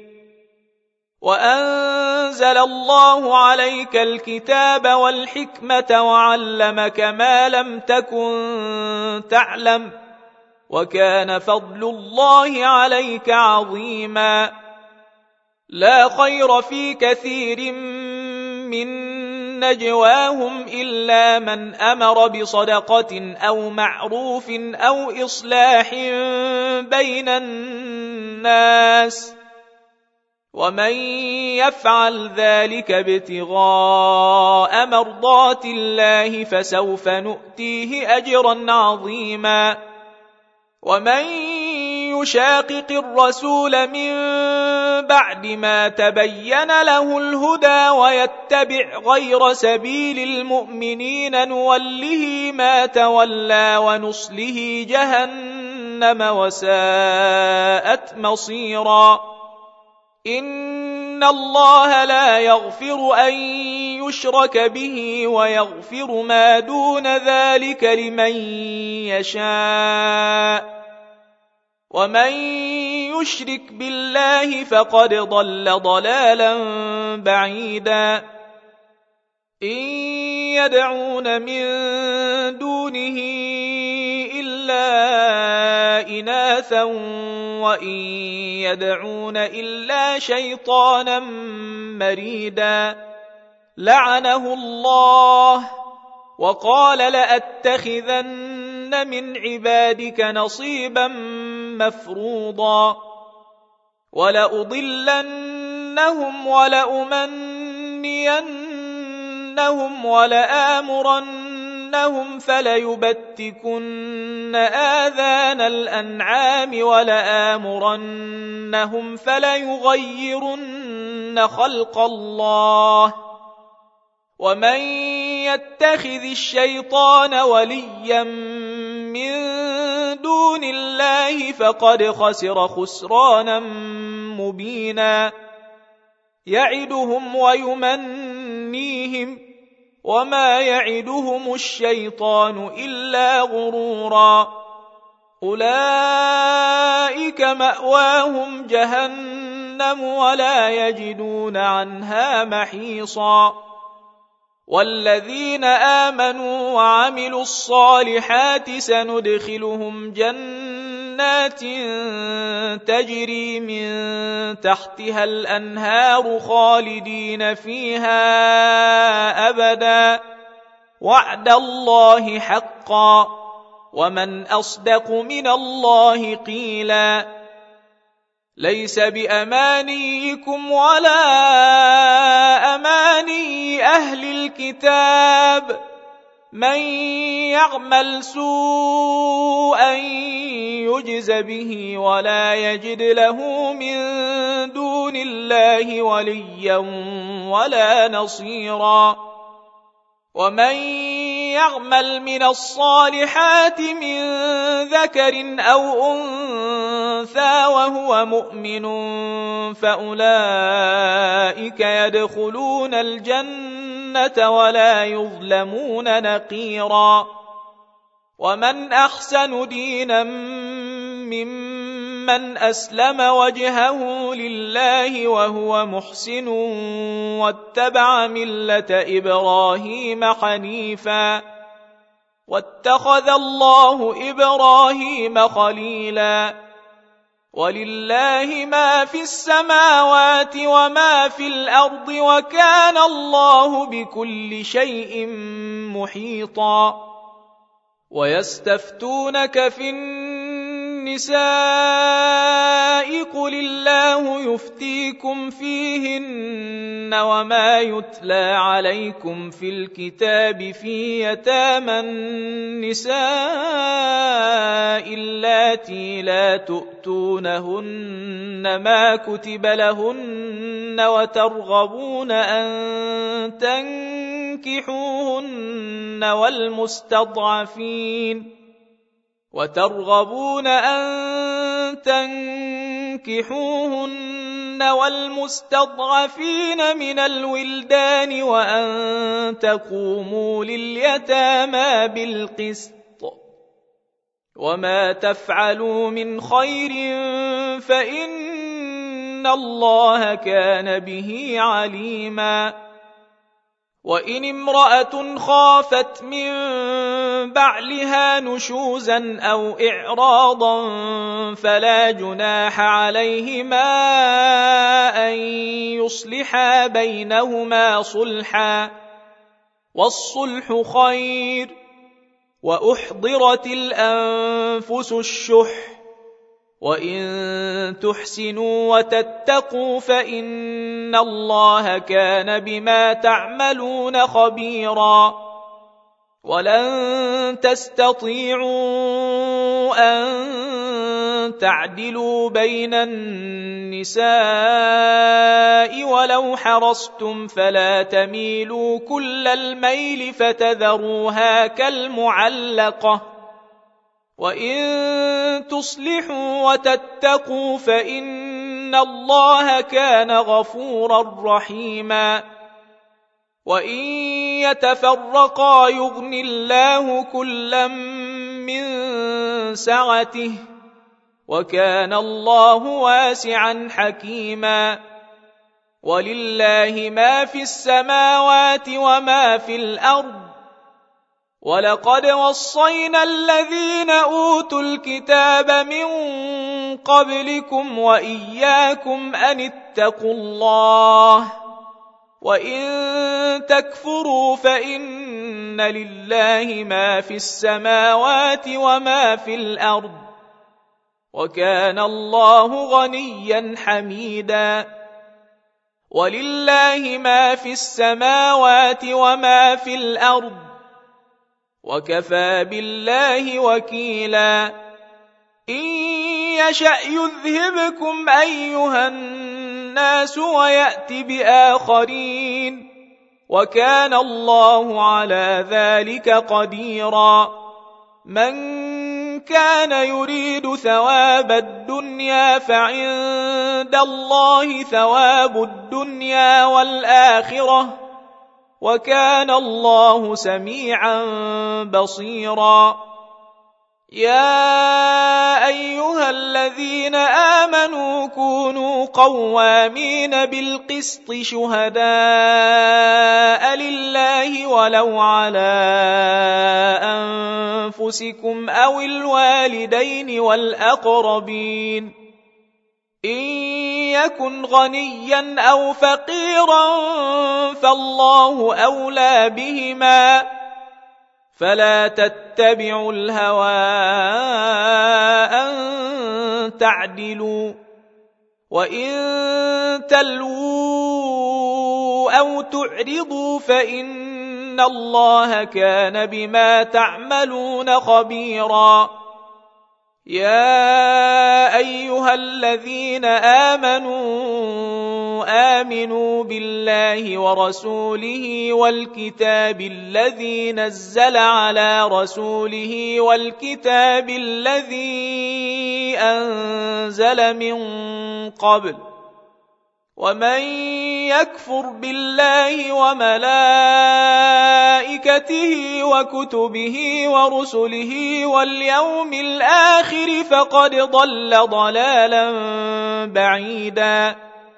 وأنزل الله عليك الكتاب والحكمة وعلمك ما لم تكن تعلم وكان فضل الله عليك عظيما لا خير في كثير من نجواهم إلا من أمر بصدقة أو معروف أو إصلاح بين الناس ومن يفعل ذلك ابتغاء مرضات الله فسوف نؤتيه أجرا عظيما ومن يشاقق الرسول من بعد ما تبين له الهدى ويتبع غير سبيل المؤمنين نوله ما تولى ونصله جهنم وساءت مصيرا إن الله لا يغفر أن يشرك به ويغفر ما دون ذلك لمن يشاء ومن يشرك بالله فقد ضل ضلالا بعيدا إن يدعون من دونه إلا إناثا وإن يدعون إلا شيطانا مريدا لعنه الله وقال لأتخذن من عبادك نصيبا مفروضا ولأضلنهم ولأمنينهم ولآمرنهم فليبتكن آذان الأنعام ولآمرنهم فليغيرن خلق الله ومن يتخذ الشيطان وليا من دون الله فقد خسر خسرانا مبينا يعدهم ويمنيهم وما يعدهم الشيطان إلا غرورا أولئك مأواهم جهنم ولا يجدون عنها محيصا والذين آمنوا وعملوا الصالحات سندخلهم جنات تجري من تحتها الأنهار خالدين فيها أبدا وعد الله حقا ومن أصدق من الله قيلا ليس بأمانيكم ولا أماني أهل الكتاب من يعمل سوءا يجز به ولا يجد له من دون الله وليا ولا نصيرا ومن يعمل من الصالحات من ذكر أو أنثى وهو مؤمن فأولئك يدخلون الجنة ولا يظلمون نقيرا ومن أحسن دينا ممن أسلم وجهه لله وهو محسن واتبع ملة إبراهيم حنيفا واتخذ الله إبراهيم خليلا ولله ما في السماوات وما في الأرض وكان الله بكل شيء محيطا ويستفتونك في النساء قل الله يفتيكم فيهن وما يتلى عليكم في الكتاب في يتامى النساء اللاتي لا تؤتونهن ما كتب لهن وترغبون أن تنكحوهن والمستضعفين من الولدان وأن تقوموا لليتامى بالقسط وما تفعلوا من خير فإن الله كان به عليما وإن امرأة خافت من بعلها نشوزا أو إعراضا فلا جناح عليهما أن يصلحا بينهما صلحا والصلح خير وأحضرت الأنفس الشح وإن تحسنوا وتتقوا فإن الله كان بما تعملون خبيرا ولن تستطيعوا أن تعدلوا بين النساء ولو حرصتم فلا تميلوا كل الميل فتذروها كالمعلقة وإن تصلحوا وتتقوا فإن الله كان غفورا رحيما وإن يتفرقا يغن الله كلا من سعته وكان الله واسعا حكيما ولله ما في السماوات وما في الأرض ولقد وصينا الذين أوتوا الكتاب من قبلكم وإياكم أن اتقوا الله وإن تكفروا فإن لله ما في السماوات وما في الأرض وكان الله غنيا حميدا ولله ما في السماوات وما في الأرض وكفى بالله وكيلا إن يشأ يذهبكم أيها الناس ويأت بآخرين وكان الله على ذلك قديرا من كان يريد ثواب الدنيا فعند الله ثواب الدنيا والآخرة وكان الله سميعا بصيرا يا أيها الذين آمنوا كونوا قوامين بالقسط شهداء لله ولو على أنفسكم أو الوالدين والأقربين إن يكن غنيا أو فقيرا فالله أولى بهما فلا تتبعوا الهوى أن تعدلوا وإن تلووا أو تعرضوا فإن الله كان بما تعملون خبيرا يا أيها الذين آمنوا بالله ورسوله والكتاب الذي نزل على رسوله والكتاب الذي أنزل من قبل ومن يكفر بالله وملائكته وكتبه ورسله واليوم الآخر فقد ضل ضلالا بعيدا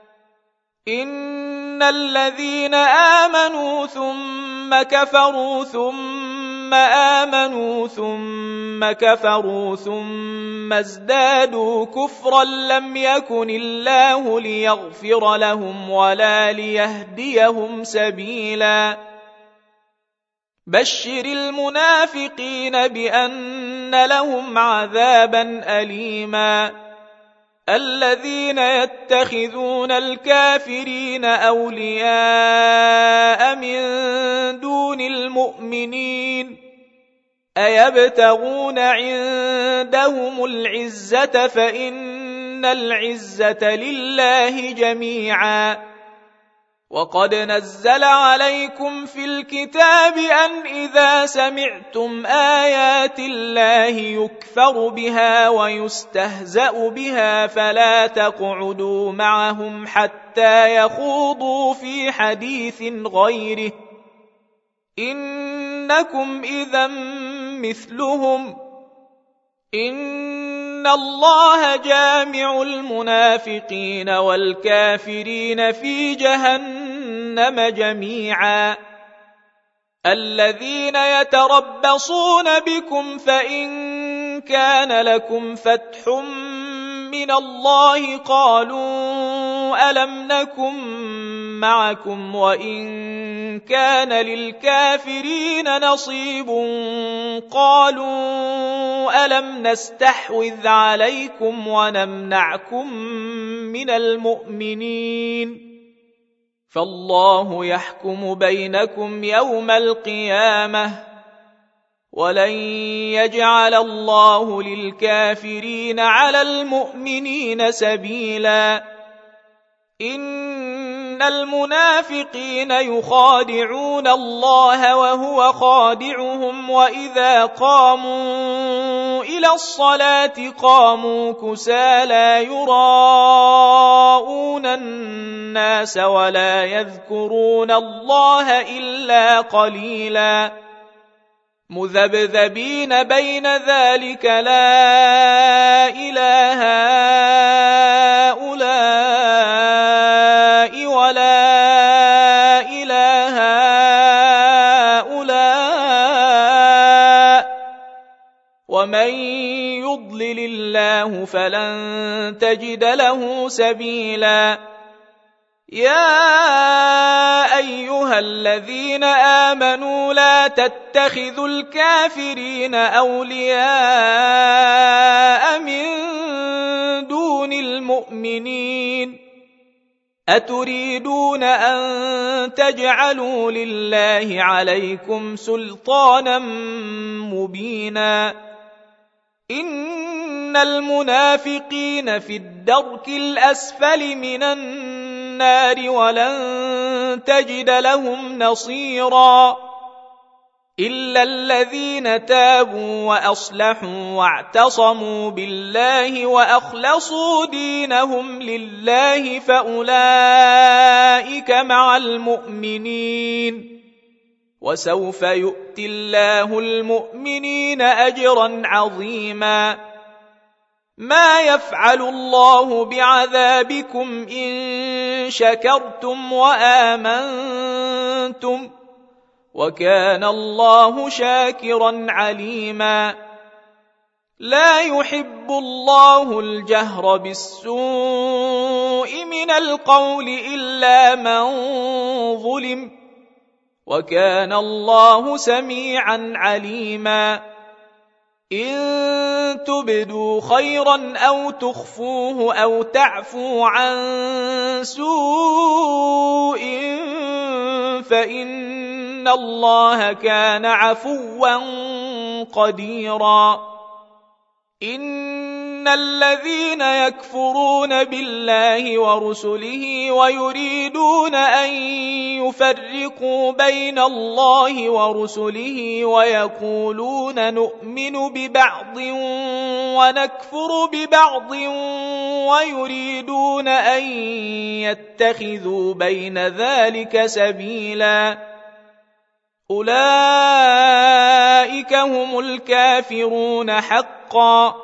إن الذين آمنوا ثم كفروا ثم آمنوا ثم كفروا ثم ازدادوا كفرا لم يكن الله ليغفر لهم ولا ليهديهم سبيلا بشر المنافقين بأن لهم عذابا أليما الذين يتخذون الكافرين أولياء من دون المؤمنين أيبتغون عندهم العزة فإن العزة لله جميعا وقد نزل عليكم في الكتاب أن إذا سمعتم آيات الله يكفر بها ويستهزأ بها فلا تقعدوا معهم حتى يخوضوا في حديث غيره إنكم إذا مثلهم إن الله جامع المنافقين والكافرين في جهنم جميعا. الذين يتربصون بكم فإن كان لكم فتح من الله قالوا ألم نكن معكم وإن كان للكافرين نصيب قالوا ألم نستحوذ عليكم ونمنعكم من المؤمنين فالله يحكم بينكم يوم القيامة ولن يجعل الله للكافرين على المؤمنين سبيلا. إن المنافقين يخادعون الله وهو خادعهم وإذا قاموا إلى الصلاة قاموا كسالى يراءون الناس ولا يذكرون الله إلا قليلا مذبذبين بين ذلك لا إله هؤلاء ولا إله هؤلاء ومن يضلل الله فلن تجد له سبيلا. يا أيها الذين آمنوا لا تتخذوا الكافرين أولياء من دون المؤمنين أتريدون أن تجعلوا لله عليكم سلطانا مبينا. إن المنافقين في الدرك الأسفل من النار ولن تجد لهم نصيرا إلا الذين تابوا وأصلحوا واعتصموا بالله وأخلصوا دينهم لله فأولئك مع المؤمنين وسوف يؤتي الله المؤمنين أجرا عظيما. ما يفعل الله بعذابكم إن شكرتم وآمنتم وكان الله شاكرا عليما. لا يحب الله الجهر بالسوء من القول إلا من ظلم وكان الله سميعا عليما. إن تبدوا خيرا أو تخفوه أو تعفوا عن سوء فإن الله كان عفوا قديرا. إن الذين يكفرون بالله ورسله ويريدون أن يفرقوا بين الله ورسله ويقولون نؤمن ببعض ونكفر ببعض ويريدون أن يتخذوا بين ذلك سبيلا أولئك هم الكافرون حقا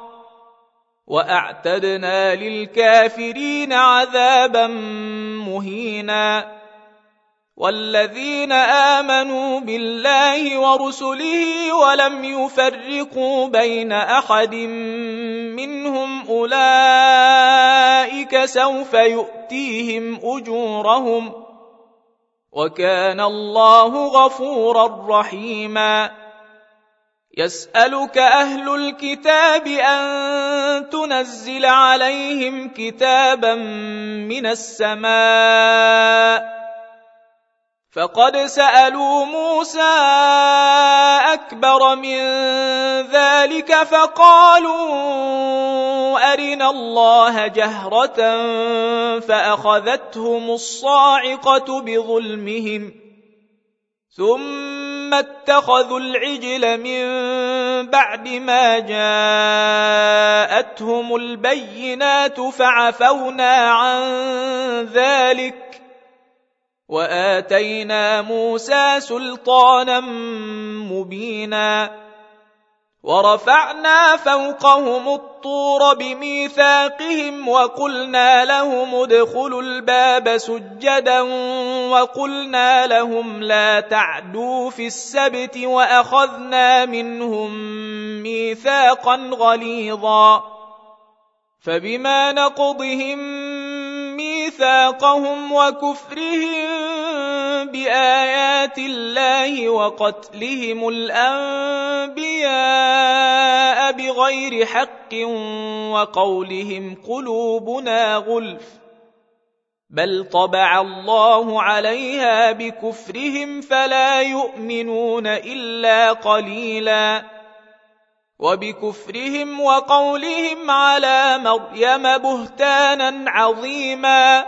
وأعتدنا للكافرين عذابا مهينا. والذين آمنوا بالله ورسله ولم يفرقوا بين أحد منهم أولئك سوف يؤتيهم أجورهم وكان الله غفورا رحيما. يسألك أهل الكتاب أن تنزل عليهم كتابا من السماء فقد سألوا موسى أكبر من ذلك فقالوا أرنا الله جهرة فأخذتهم الصاعقة بظلمهم ثم اتخذوا العجل من بعد ما جاءتهم البينات فعفونا عن ذلك وآتينا موسى سلطانا مبينا. ورفعنا فوقهم الطور بميثاقهم وقلنا لهم ادخلوا الباب سجدا وقلنا لهم لا تعدوا في السبت وأخذنا منهم ميثاقا غليظا فبما نقضهم ميثاقهم وكفرهم بآيات الله وقتلهم الأنبياء بغير حق وقولهم قلوبنا غلف بل طبع الله عليها بكفرهم فلا يؤمنون إلا قليلا وبكفرهم وقولهم على مريم بهتانا عظيما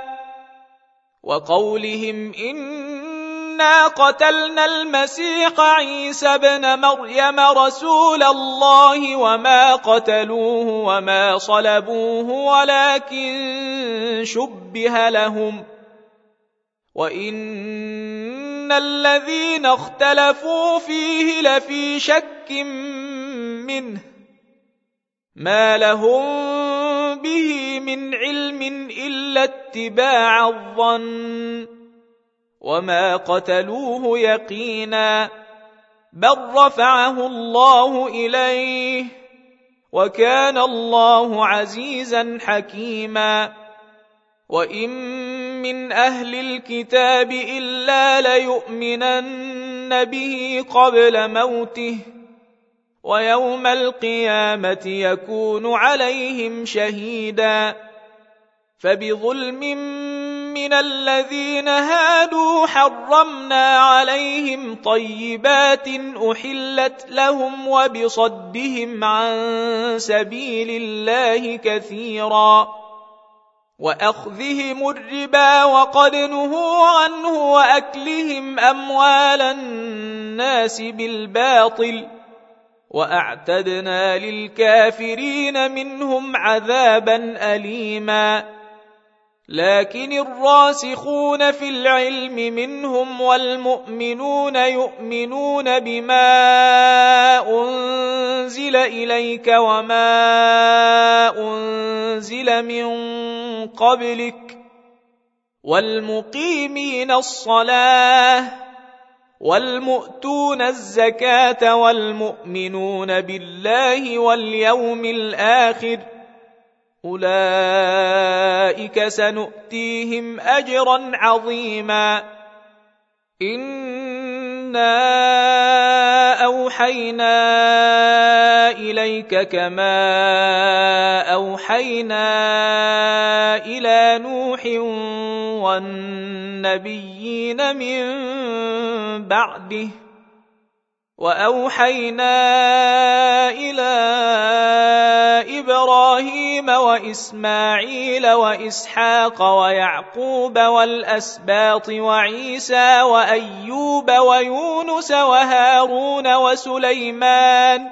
وقولهم إنا قتلنا المسيح عيسى ابن مريم رسول الله وما قتلوه وما صلبوه ولكن شبه لهم وإن الذين اختلفوا فيه لفي شك منه ما لهم به من علم إلا اتباع الظن وما قتلوه يقينا بل رفعه الله إليه وكان الله عزيزا حكيما وإن من أهل الكتاب إلا ليؤمنن به قبل موته ويوم القيامة يكون عليهم شهيدا فبظلم من الذين هادوا حرمنا عليهم طيبات أحلت لهم وبصدهم عن سبيل الله كثيرا وأخذهم الربا وقد نهوا عنه وأكلهم أموال الناس بالباطل وأعتدنا للكافرين منهم عذابا أليما لكن الراسخون في العلم منهم والمؤمنون يؤمنون بما أنزل إليك وما أنزل من قبلك والمقيمين الصلاة والمؤتون الزكاة والمؤمنون بالله واليوم الآخر أولئك سنؤتيهم أجرا عظيما إنا أوحينا إليك كما أوحينا إلى نوح والنبيين من بعده وأوحينا إلى إبراهيم وإسماعيل وإسحاق ويعقوب والأسباط وعيسى وأيوب ويونس وهارون وسليمان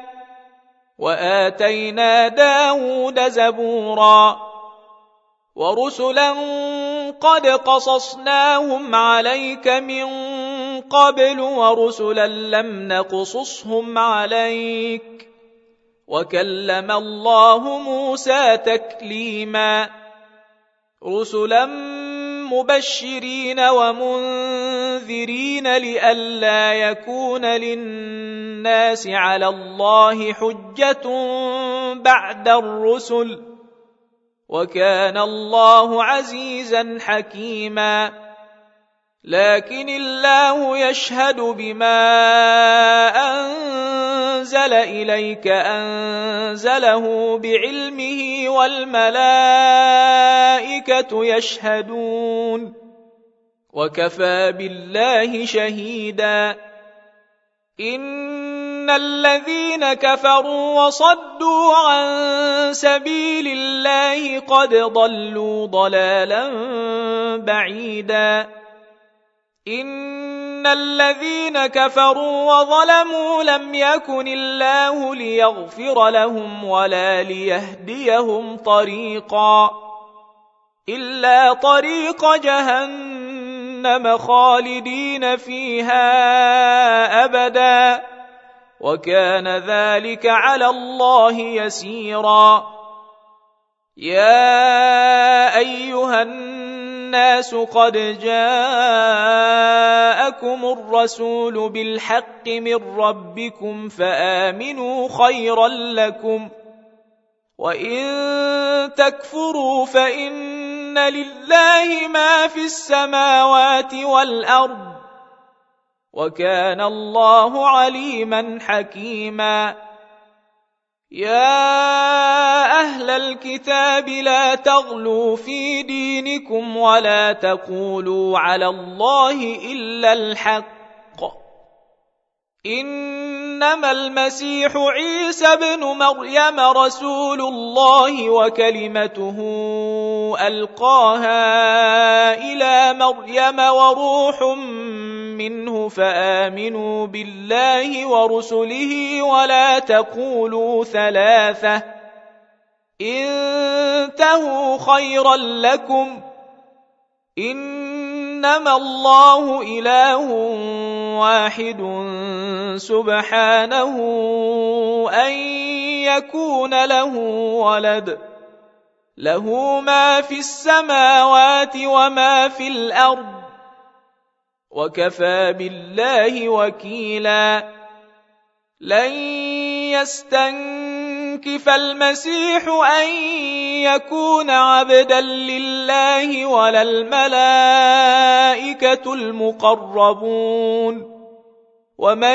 وآتينا داود زبورا ورسلا قد قصصناهم عليك من قبل ورسلا لم نقصصهم عليك وكلم الله موسى تكليما رسلا مبشرين ومنذرين لئلا يكون للناس على الله حجة بعد الرسل وكان الله عزيزا حكيما لكن الله يشهد بما أنزل إليك أنزله بعلمه والملائكة يشهدون وكفى بالله شهيدا إن الذين كفروا وصدوا عن سبيل الله قد ضلوا ضلالا بعيدا إن الذين كفروا وظلموا لم يكن الله ليغفر لهم ولا ليهديهم طريقا إلا طريق جهنم خالدين فيها أبدا وكان ذلك على الله يسيرا. يا أيها الناس قد جاءكم الرسول بالحق من ربكم فآمنوا خيرا لكم، وإن تكفروا فإن لله ما في السماوات والأرض، وكان الله عليما حكيما. يا أهل الكتاب لا تغلوا في دينكم ولا تقولوا على الله إلا الحق، إنما المسيح عيسى ابن مريم رسول الله وكلمته ألقاها إلى مريم وروح منه، فآمنوا بالله ورسله ولا تقولوا ثلاثة، انتهوا خيرا لكم، إنما الله إله واحد سبحانه أن يكون له ولد، له ما في السماوات وما في الأرض، وكفى بالله وكيلا. لن يستنكف المسيح أن يكون عبدا لله ولا الملائكة المقربون، ومن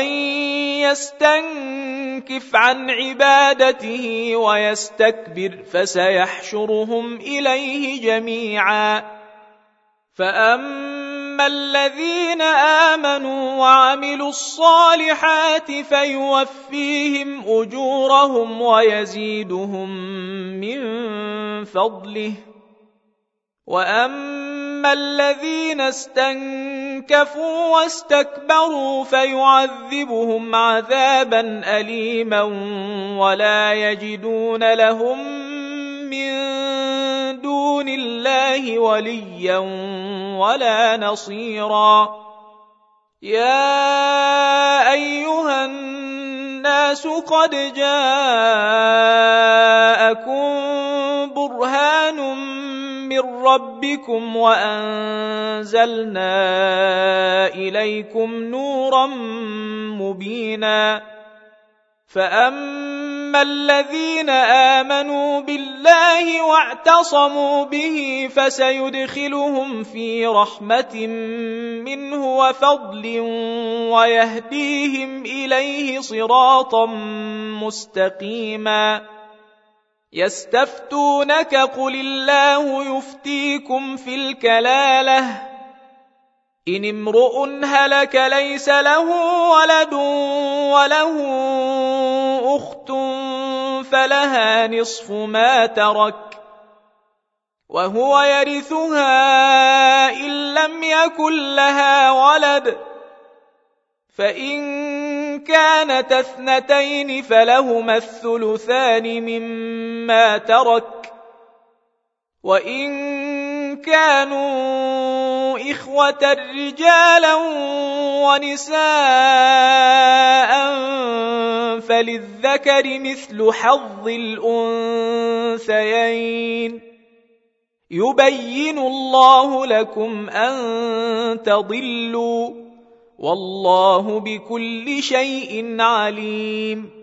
يستنكف عن عبادته ويستكبر فسيحشرهم إليه جميعا. فأما الذين آمنوا وعملوا الصالحات فيوفيهم أجورهم ويزيدهم من فضله، وأما الذين استنكفوا واستكبروا فيعذبهم عذابا أليما ولا يجدون لهم من دون الله وليا ولا نصيرا. يا أيها الناس قد جاءكم برهان من ربكم وأنزلنا إليكم نورا مبينا. فأما الذين آمنوا بالله واعتصموا به فسيدخلهم في رحمة منه وفضل ويهديهم إليه صراطا مستقيما. يستفتونك قل الله يفتيكم في الكلالة، إن امرؤ هلك ليس له ولد وله أخت فلها نصف ما ترك وهو يرثها إن لم يكن لها ولد، فإن كانت اثنتين فلهما الثلثان مما ترك، وإن كانوا إخوة رجالا ونساء فللذكر مثل حظ الأنثيين، يبين الله لكم أن تضلوا، والله بكل شيء عليم.